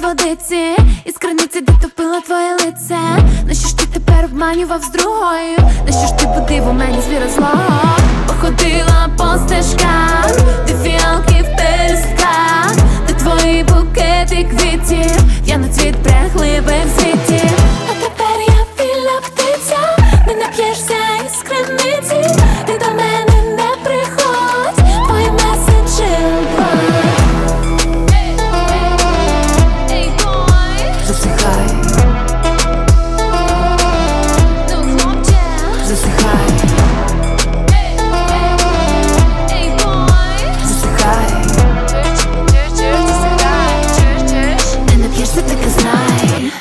водиці, із криниці, де топила твоє лице. Нащо ж ти тепер обманював з другою? Нащо ж ти будив у мені звіра злого? Походила по стежках, де фіалки в пелюстках, де твої букети квітів, я на цвіт брехливих звітів. А тепер я вільна птиця, не нап'єшся із криниці. Ти до мене не приходь, твої меседжі засихай, засихай, засихай. Не нап'єшся, так і знай.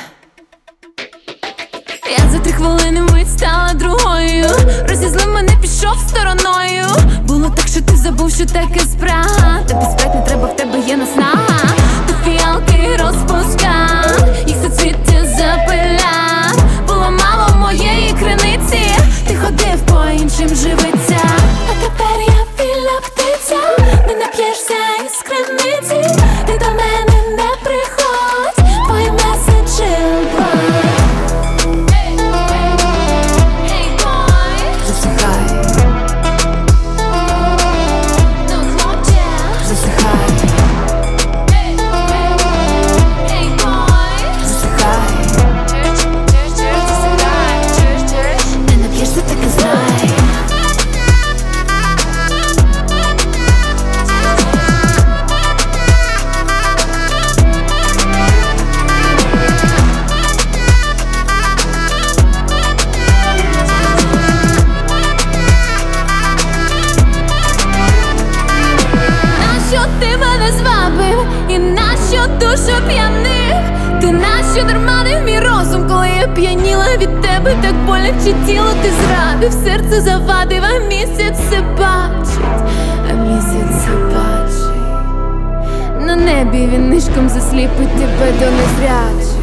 Я за 3 хвилини мить стала другою. Розізлив мене, пішов стороною. Було так, що ти забув, що таке спрага. Тобі спать не треба, в тебе є наснага. Ти фіалки розпускав, їх соцвіття запиляв. Було мало моєї криниці, ти ходив по іншим живиться. А тепер я вільна птиця, не нап'єшся із криниці. Ти до мене не приходь, твої меседжі і нащо душу п'яних? Ти нащо дурманив мій розум, коли я п'яніла від тебе? Так боляче тіло ти зрадив, серце завадив, а місяць все бачить, а місяць все бачить. На небі він нишком засліпить тебе до незрячих.